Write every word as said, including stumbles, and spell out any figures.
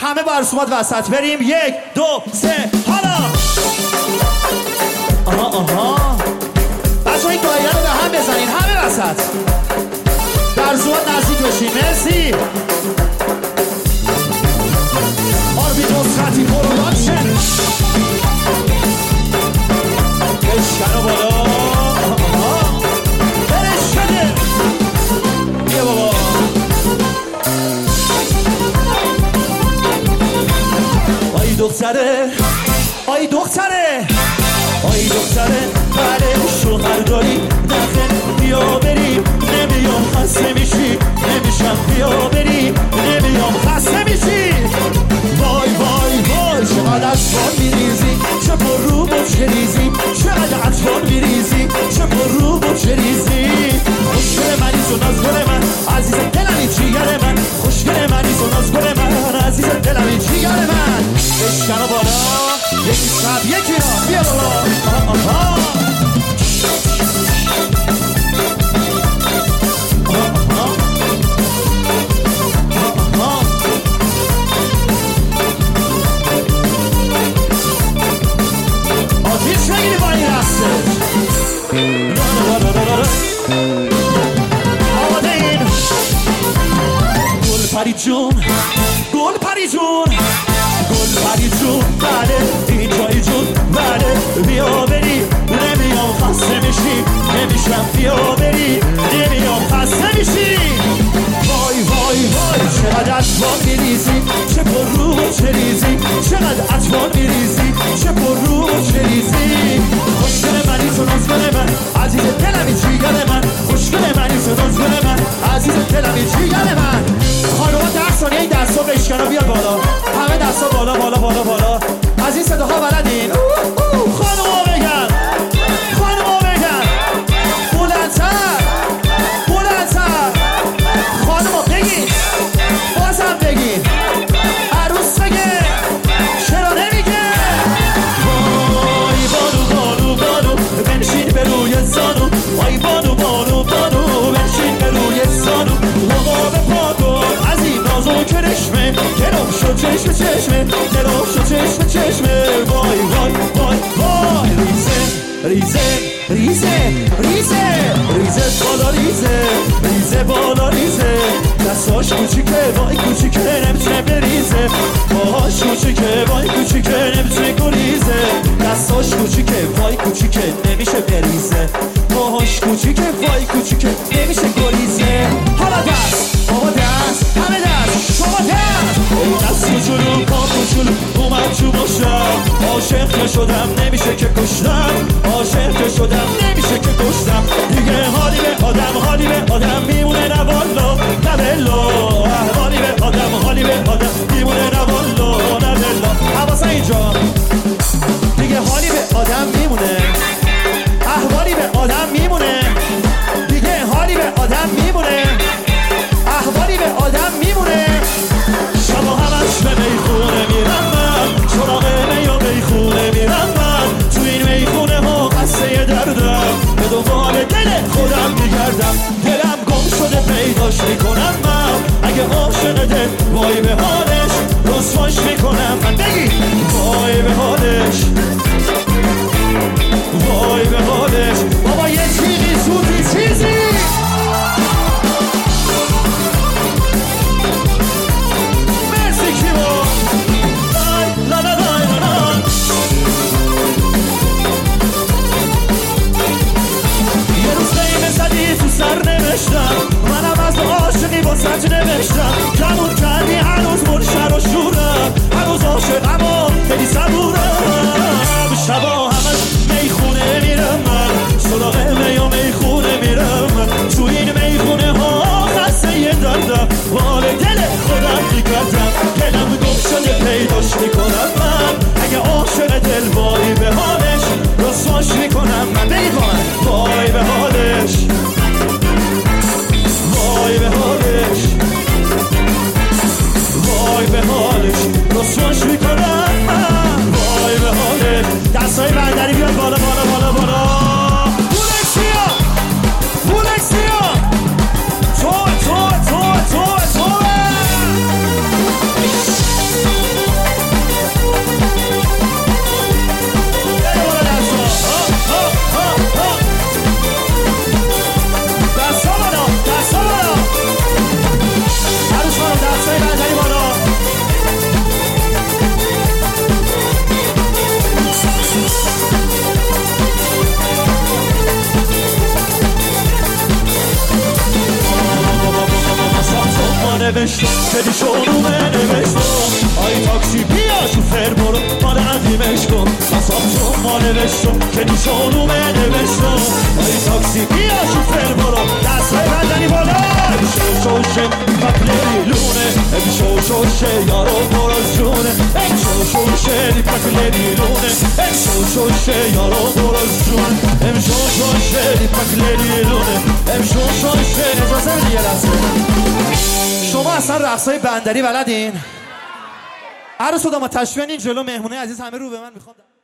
همه با رسومات وسط بریم. یک دو سه حالا. آها آها بچه این دایره رو به هم بزنین همه وسط. در رسومات نزدیک بشین. مرسی. آربیت نصرتی پروداکشن. بشکن و بالا. آها برش شده. یه بابا آی دختره آی دختره آی دختره بله شوهر داری نخه بیا بریم. نمیام خسته میشی نمیشم بیا بریم. نمیام خسته میشی. وای وای وای چقدر اطفال میریزی چه پر رو بچه ریزی. چقدر اطفال میریزی چه پر رو بچه ریزی. خوشگل منی تو نازگل من عزیز دلمی جیگر من. خوشگل منی تو نازگل من عزیز دلمی جیگر من. بشکن و بالا یکی سب یکی را بیا بالا. آها آها آتیش نگیری با این رسته. آماده این گل پری جون گل پری جون گل پری جون بله این جای جون بله بیا بری. نمیام خسته میشی نمیشم بیا بری. نمیام خسته میشی. وای وای وای چقدر اطفال میریزی چه پر رو و چه ریزی. چقدر اطفال میریزی چه پر رو و چه ریزی. خوشگل منی تو نازگل من عزیز دلمی جیگر من. خوشگل منی تو نازگل من عزیز دلمی جیگر من. خانوما ده ثانیه این دستا بشکن و بیار بالا. همه دستا بالا بالا بالا بالا. از این صداها بلدین؟ خانوما بگن خانوما بگن بلندتر بلندتر. خانوما بگین بازم بگین. عروس بگه چرا نمیگه. وای بانو بانو بانو بنشین به روی زانو. وای بانو بانو بانو بنشین به روی زانو. لغا به پاکن از این نازو کرشمه گرم شد چشم چشمه گرم شد چشم چشمه. وای وای وای وای ریزه ریزه ریزه ریزه ریزه بالا ریزه ریزه بالا ریزه. دستاش کوچیکه وای کوچیکه نمیتونه بریزه. باهاش کوچیکه وای کوچیکه نمیتونه گریزه. دستاش کوچیکه وای کوچیکه نمیشه بریزه. باهاش کوچیکه وای کوچیکه نمیشه گریزه. حالا دست بابا دست همه دست شما دست. ای دست کوچولو پا کوچولو اومد تو باشم. عاشق که شدم نمیشه که کشتم. عاشق که شدم نمیشه که کشتم. دیگه حالی به آدم حالی به آدم میمونه نه والا نه بلا. حالی به آدم حالی به آدم میمونه نه والا نه بلا. حواسه اینجا دیگه حالی به آدم میمونه. احوالی به آدم میمونه. دیگه حالی به آدم میمونه. احوالی به آدم میمونه. شبا همش به میخونه میرم من. سراغ می و میخونه میرم من. تو این میخونه ها قصه دردم. به دنبال دل خودم میگردم. دلم گم شده پیداش میکنم من. اگه عاشق دل وای به حالش رسواش میکنم من. بگی وای به حالش وای به حالش. بابا یه چیزی سوزی چیزی. مرسی کیمو. لا لا لا لا لا. یه روز قیمه زدی تو سر نوشتم. منم از عاشقی با سج نوشتم. کمون کردی هنوز مرشر و شورم. هنوز عاشقم و خیلی صبورم. شبا همش میخونه میرم من. سراغ می و میخونه میرم من. تو این میخونه ها خسته یه دردم. وال دل خودم میگردم. دلم گم شده پیداش میکنم من. اگه عاشق دل وای به حالش رسواش میکنم من. بگید با من وای به حالش وای به حالش وای به حالش رسواش میکنم من. وای به حالش. دستای بندری بیاد بالا بالا بالا بالا. پولکسیا پولکسیا تو تو تو تو تو نوشتو که نیشانومه نوشتو ای تاکسی بیا شوفر برو دستای بندنی بالا امشو شوشه پکلریلونه امشو شوشه یارو برو جونه امشو شوشه پکلریلونه امشو شوشه یارو برو جونه امشو شوشه پکلریلونه امشو شوشه اجازه دیگه لحظه شما اصلا رقصای بندری بلدین؟ عروس خدا ما تشوین این جلو مهمونه عزیز همه رو به من میخوام